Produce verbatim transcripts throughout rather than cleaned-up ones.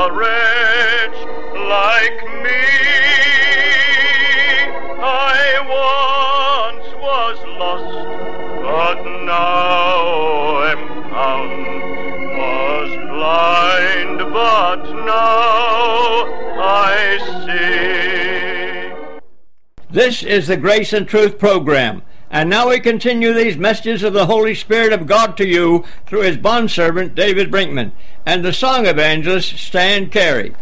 a wretch like me. I once was lost, but now am found. Was blind, but now I see. This is the Grace and Truth program. And now we continue these messages of the Holy Spirit of God to you through his bondservant David Brinkman and the song evangelist Stan Carey.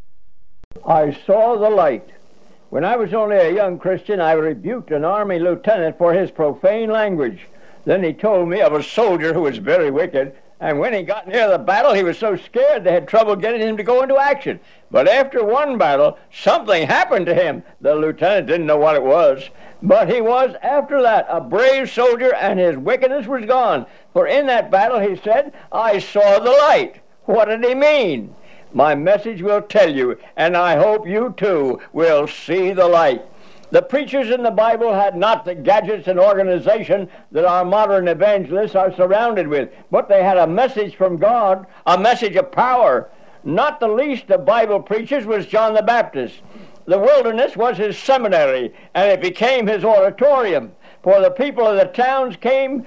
I saw the light. When I was only a young Christian, I rebuked an army lieutenant for his profane language. Then he told me of a soldier who was very wicked, and when he got near the battle, he was so scared they had trouble getting him to go into action. But after one battle, something happened to him. The lieutenant didn't know what it was. But he was, after that, a brave soldier, and his wickedness was gone. For in that battle, he said, I saw the light. What did he mean? My message will tell you, and I hope you too will see the light. The preachers in the Bible had not the gadgets and organization that our modern evangelists are surrounded with, but they had a message from God, a message of power. Not the least of Bible preachers was John the Baptist. The wilderness was his seminary, and it became his oratorium. For the people of the towns came,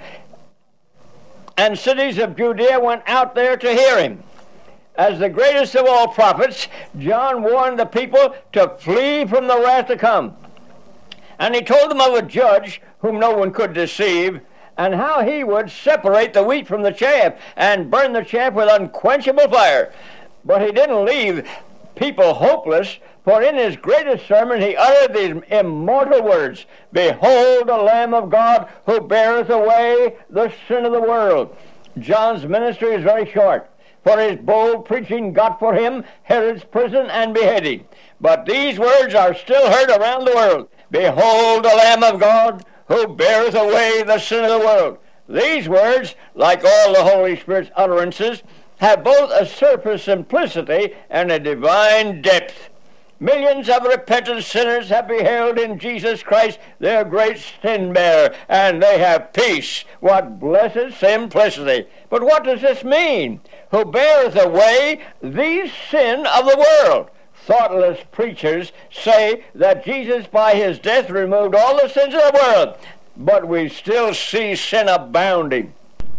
and cities of Judea went out there to hear him. As the greatest of all prophets, John warned the people to flee from the wrath to come. And he told them of a judge whom no one could deceive, and how he would separate the wheat from the chaff and burn the chaff with unquenchable fire. But he didn't leave people hopeless, for in his greatest sermon he uttered these immortal words, Behold the Lamb of God who beareth away the sin of the world. John's ministry is very short, for his bold preaching got for him Herod's prison and beheading. But these words are still heard around the world. Behold the Lamb of God who beareth away the sin of the world. These words, like all the Holy Spirit's utterances, have both a surface simplicity and a divine depth. Millions of repentant sinners have beheld in Jesus Christ their great sin-bearer, and they have peace. What blessed simplicity! But what does this mean? Who beareth away the sin of the world. Thoughtless preachers say that Jesus by his death removed all the sins of the world, but we still see sin abounding.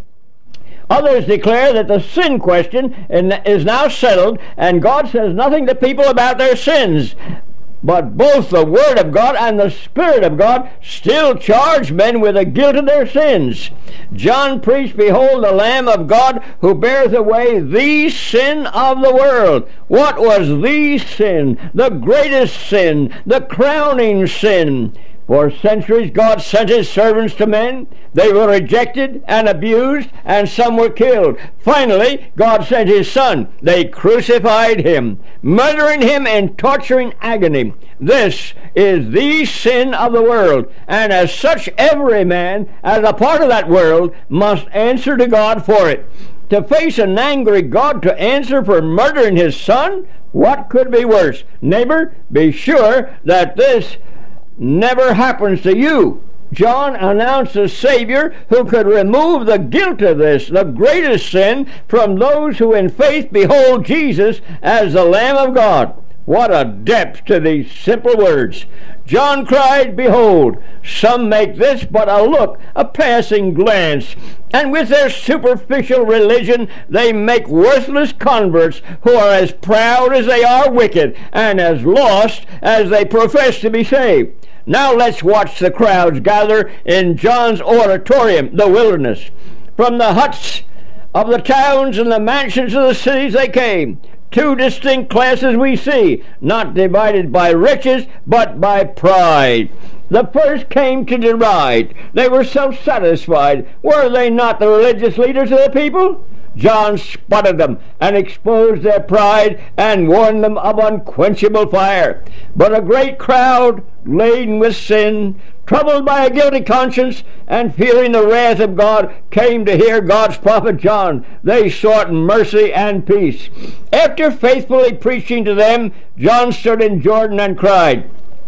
Others declare that the sin question is now settled, and God says nothing to people about their sins. But both the Word of God and the Spirit of God still charge men with the guilt of their sins. John preached, Behold the Lamb of God who beareth away the sin of the world. What was the sin? The greatest sin, the crowning sin. For centuries God sent his servants to men. They were rejected and abused, and some were killed. Finally, God sent his Son. They crucified him, murdering him in torturing agony. This is the sin of the world, and as such every man, as a part of that world, must answer to God for it. To face an angry God to answer for murdering his Son? What could be worse? Neighbor, be sure that this never happens to you. John announced a Savior who could remove the guilt of this, the greatest sin, from those who in faith behold Jesus as the Lamb of God. What a depth to these simple words. John cried, Behold, some make this but a look, a passing glance, and with their superficial religion they make worthless converts who are as proud as they are wicked, and as lost as they profess to be saved. Now let's watch the crowds gather in John's oratorium, the wilderness. From the huts of the towns and the mansions of the cities they came. Two distinct classes we see, not divided by riches, but by pride. The first came to deride. They were self-satisfied. Were they not the religious leaders of the people? John spotted them and exposed their pride and warned them of unquenchable fire. But a great crowd, laden with sin, troubled by a guilty conscience, and fearing the wrath of God, came to hear God's prophet John. They sought mercy and peace. After faithfully preaching to them, John stood in Jordan and cried,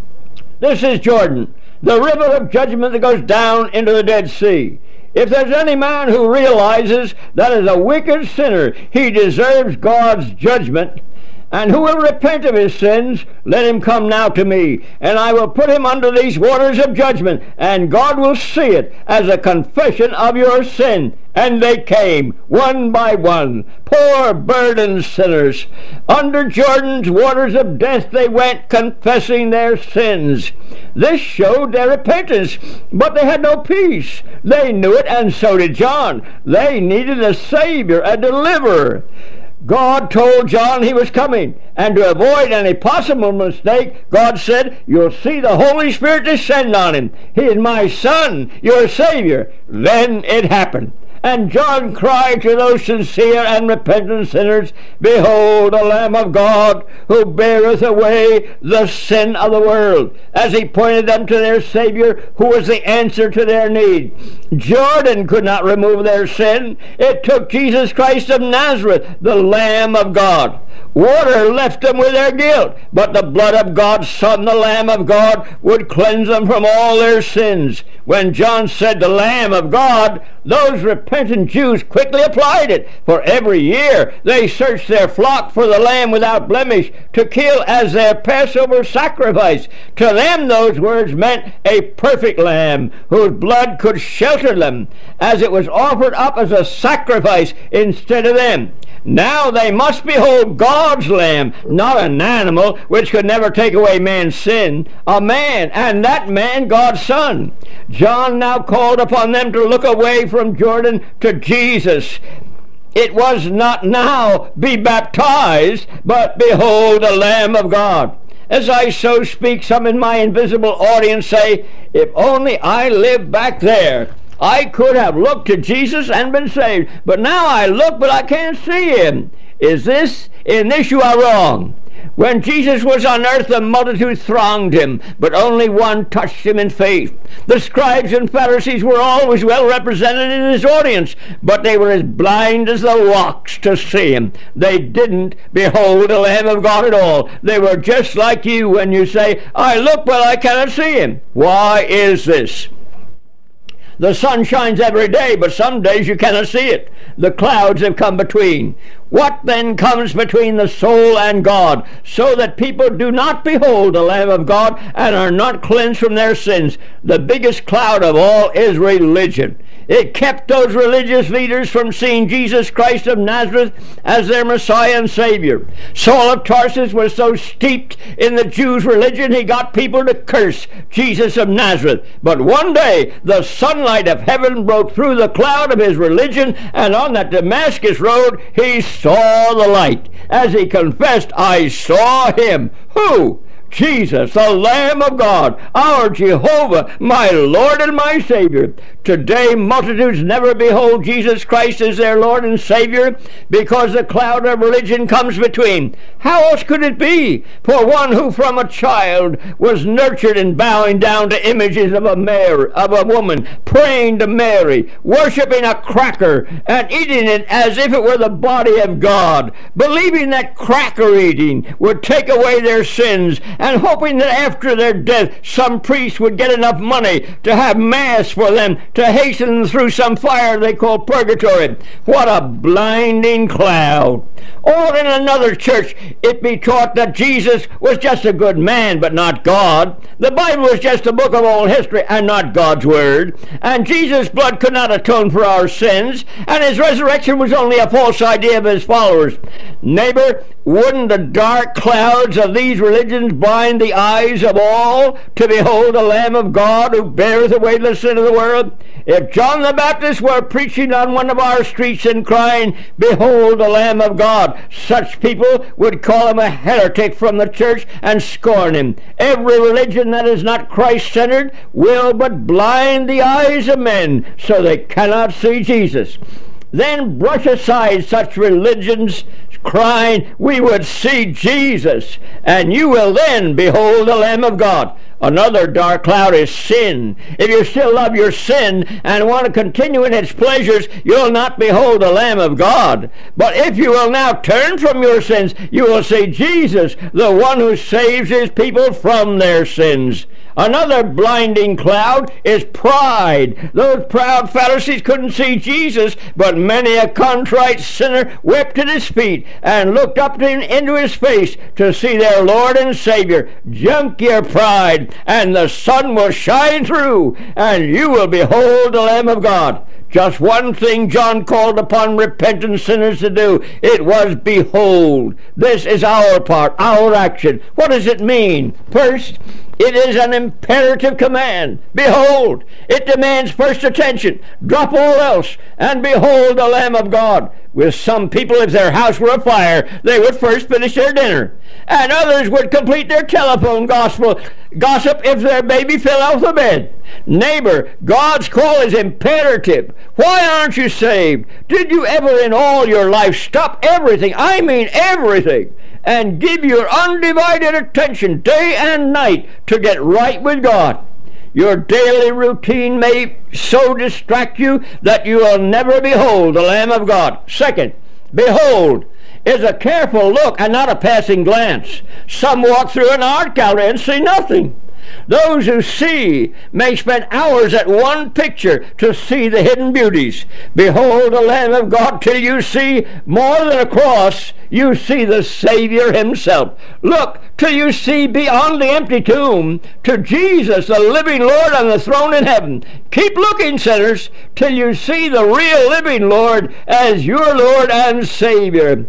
This is Jordan, the river of judgment that goes down into the Dead Sea. If there's any man who realizes that as a wicked sinner he deserves God's judgment, And who will repent of his sins, let him come now to me, and I will put him under these waters of judgment, and God will see it as a confession of your sin. And they came, one by one, poor burdened sinners. Under Jordan's waters of death they went, confessing their sins. This showed their repentance, but they had no peace. They knew it, and so did John. They needed a Savior, a deliverer. God told John he was coming, and to avoid any possible mistake, God said, you'll see the Holy Spirit descend on him. He is my Son, your Savior. Then it happened. And John cried to those sincere and repentant sinners, behold, the Lamb of God, who beareth away the sin of the world, as he pointed them to their Savior, who was the answer to their need. Jordan could not remove their sin. It took Jesus Christ of Nazareth, the Lamb of God. Water left them with their guilt, but the blood of God's Son, the Lamb of God, would cleanse them from all their sins. When John said the Lamb of God, those repentant Jews quickly applied it, for every year they searched their flock for the lamb without blemish to kill as their Passover sacrifice. To them those words meant a perfect lamb whose blood could shelter them, as it was offered up as a sacrifice instead of them. Now they must behold God's Lamb, not an animal which could never take away man's sin, a man, and that man God's Son. John now called upon them to look away from Jordan to Jesus. It was not now, be baptized, but behold the Lamb of God. As I so speak, some in my invisible audience say, if only I lived back there, I could have looked to Jesus and been saved. But now I look, but I can't see him. Is this? In this you are wrong. When Jesus was on earth, the multitude thronged him, but only one touched him in faith. The scribes and Pharisees were always well represented in his audience, but they were as blind as the rocks to see him. They didn't behold the Lamb of God at all. They were just like you when you say, I look, but I cannot see him. Why is this? The sun shines every day, but some days you cannot see it. The clouds have come between. What then comes between the soul and God, so that people do not behold the Lamb of God and are not cleansed from their sins? The biggest cloud of all is religion. It kept those religious leaders from seeing Jesus Christ of Nazareth as their Messiah and Savior. Saul of Tarsus was so steeped in the Jews' religion he got people to curse Jesus of Nazareth. But one day the sunlight of heaven broke through the cloud of his religion, and on that Damascus road he saw the light. As he confessed, I saw him. Who? Jesus, the Lamb of God, our Jehovah, my Lord and my Savior. Today multitudes never behold Jesus Christ as their Lord and Savior because the cloud of religion comes between. How else could it be for one who from a child was nurtured in bowing down to images of a Mary, of a woman, praying to Mary, worshiping a cracker and eating it as if it were the body of God, believing that cracker eating would take away their sins, and hoping that after their death some priest would get enough money to have mass for them to hasten them through some fire they call purgatory. What a blinding cloud. Or in another church it be taught that Jesus was just a good man but not God. The Bible was just a book of old history and not God's word. And Jesus' blood could not atone for our sins, and his resurrection was only a false idea of his followers. Neighbor, wouldn't the dark clouds of these religions blind the eyes of all to behold the Lamb of God who beareth away the sin of the world? If John the Baptist were preaching on one of our streets and crying, behold the Lamb of God, such people would call him a heretic from the church and scorn him. Every religion that is not Christ-centered will but blind the eyes of men so they cannot see Jesus. Then brush aside such religions crying, we would see Jesus, and you will then behold the Lamb of God. Another dark cloud is sin. If you still love your sin and want to continue in its pleasures, you'll not behold the Lamb of God. But if you will now turn from your sins, you will see Jesus, the one who saves his people from their sins. Another blinding cloud is pride. Those proud Pharisees couldn't see Jesus, but many a contrite sinner wept at his feet and looked up in, into his face to see their Lord and Savior. Junk your pride, and the sun will shine through, and you will behold the Lamb of God. Just one thing John called upon repentant sinners to do. It was behold. This is our part, our action. What does it mean? First, it is an imperative command. Behold. It demands first attention. Drop all else and behold the Lamb of God. With some people, if their house were afire, they would first finish their dinner. And others would complete their telephone gospel, gossip if their baby fell off the bed. Neighbor, God's call is imperative. Why aren't you saved? Did you ever in all your life stop everything, I mean everything, and give your undivided attention day and night to get right with God? Your daily routine may so distract you that you will never behold the Lamb of God. Second, behold is a careful look and not a passing glance. Some walk through an art gallery and see nothing. Those who see may spend hours at one picture to see the hidden beauties. Behold the Lamb of God till you see more than a cross. You see the Savior himself. Look till you see beyond the empty tomb to Jesus, the living Lord on the throne in heaven. Keep looking, sinners, till you see the real living Lord as your Lord and Savior.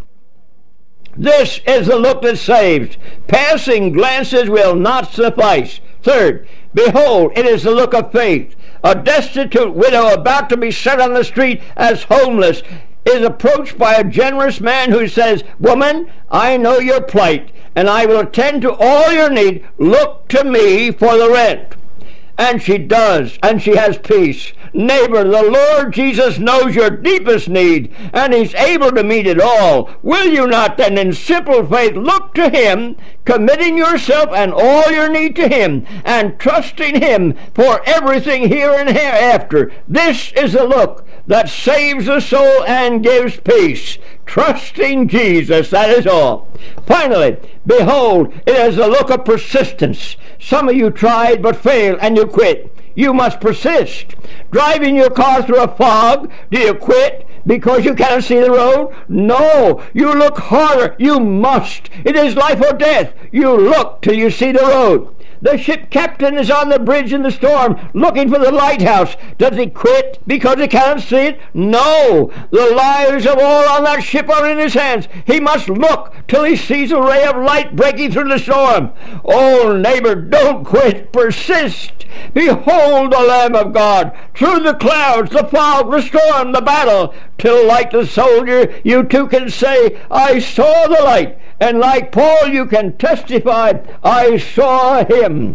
This is the look that saves. Passing glances will not suffice. Third, behold, it is the look of faith. A destitute widow about to be set on the street as homeless is approached by a generous man who says, "Woman, I know your plight, and I will attend to all your need. Look to me for the rent." And she does, and she has peace. Neighbor, the Lord Jesus knows your deepest need, and he's able to meet it all. Will you not then in simple faith look to him, committing yourself and all your need to him, and trusting him for everything here and hereafter? This is the look that saves the soul and gives peace. Trusting Jesus, that is all. Finally, behold, it is the look of persistence. Some of you tried but failed, and you quit. You must persist. Driving your car through a fog, do you quit because you cannot see the road? No, you look harder. You must. It is life or death. You look till you see the road. The ship captain is on the bridge in the storm looking for the lighthouse. Does he quit because he cannot see it? No. The lives of all on that ship are in his hands. He must look till he sees a ray of light breaking through the storm. Oh, neighbor, don't quit. Persist. Behold the Lamb of God through the clouds, the fog, the storm, the battle, till like the soldier you too can say, "I saw the light." And like Paul you can testify, "I saw him."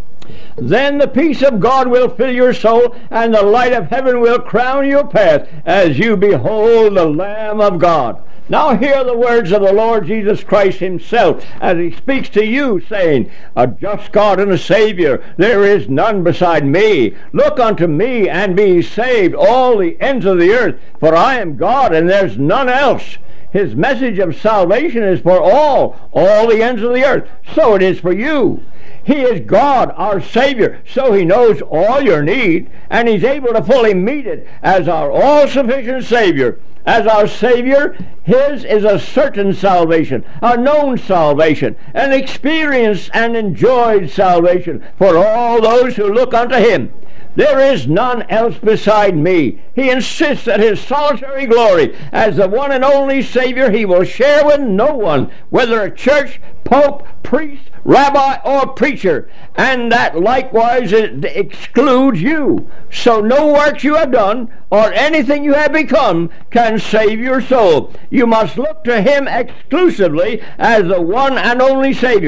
Then the peace of God will fill your soul, and the light of heaven will crown your path as you behold the Lamb of God. Now hear the words of the Lord Jesus Christ himself as he speaks to you, saying, "A just God and a Savior, there is none beside me. Look unto me and be saved, all the ends of the earth, for I am God and there's none else." His message of salvation is for all, all the ends of the earth. So it is for you. He is God, our Savior, so he knows all your need, and he's able to fully meet it as our all-sufficient Savior. As our Savior, his is a certain salvation, a known salvation, an experienced and enjoyed salvation for all those who look unto him. There is none else beside me. He insists that his solitary glory as the one and only Savior he will share with no one, whether a church, pope, priest, rabbi, or preacher, and that likewise it excludes you. So no works you have done or anything you have become can save your soul. You must look to him exclusively as the one and only Savior.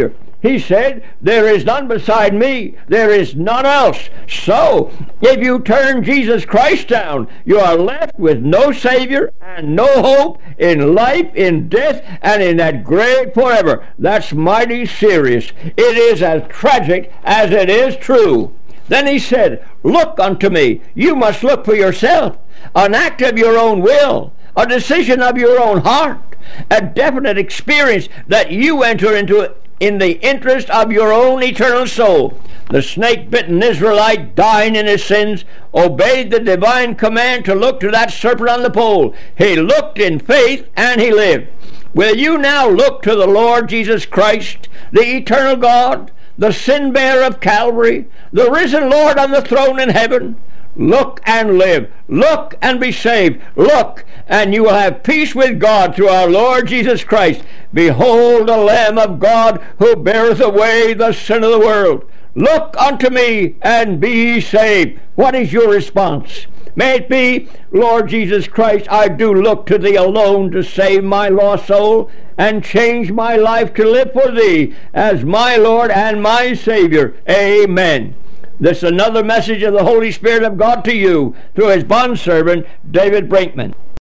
He said, there is none beside me. There is none else. So, if you turn Jesus Christ down, you are left with no Savior and no hope in life, in death, and in that grave forever. That's mighty serious. It is as tragic as it is true. Then he said, look unto me. You must look for yourself. An act of your own will, a decision of your own heart, a definite experience that you enter into in the interest of your own eternal soul. The snake-bitten Israelite, dying in his sins, obeyed the divine command to look to that serpent on the pole. He looked in faith and he lived. Will you now look to the Lord Jesus Christ, the eternal God, the sin-bearer of Calvary, the risen Lord on the throne in heaven? Look and live. Look and be saved. Look, and you will have peace with God through our Lord Jesus Christ. Behold the Lamb of God who beareth away the sin of the world. Look unto me and be ye saved. What is your response? May it be, Lord Jesus Christ, I do look to thee alone to save my lost soul and change my life to live for thee as my Lord and my Savior. Amen. This is another message of the Holy Spirit of God to you through his bondservant, David Brinkman.